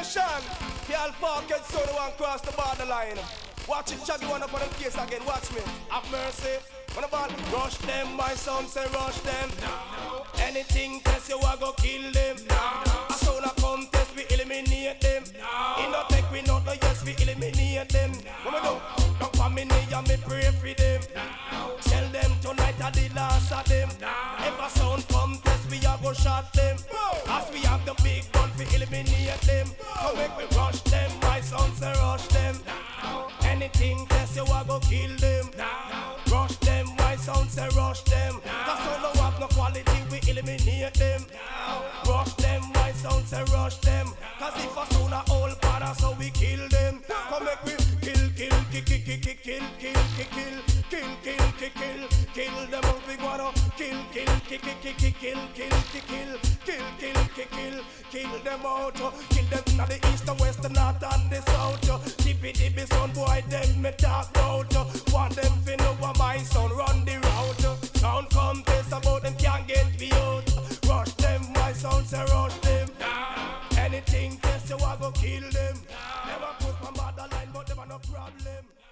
Mission. Y'all forget so the one cross the borderline. Watch it, Chaggy one up on the case again. Watch me. Have mercy. When about rush them, my son say rush them. No. Anything test you I go kill them. No. As soon as come test we eliminate them. No. In no take we not no yes we eliminate them. No. When we don't for me knee and me pray for them. No. Tell them tonight I the last of them. No. If a sound come test we a go shot them. No. As we have the big gun we eliminate them. No. So make we rush them, my son say rush them. No. Anything test you I go kill them. No. Rush them, my sound say rush them. Cause all no have no quality, we eliminate them. Rush them, my sound say rush them. Cause if a sound a old para, so we kill them. Come make we kill, kill, kill, kill, kill, kill, kill, kill, kill, kill, kill, kill, kill them all we wanna kill, kill, kill, kill, kill, kill, kill, kill, kill, kill, kill, kill them out. Kill them in the east, the west, the north and the south. Tippy tippy son boy, them me talk about. Want them fi know what my son run the route. Sound contest about them can't get me out. Rush them, my son say rush them. Anything test you I go kill them. Never put my motherline, but them are no problem.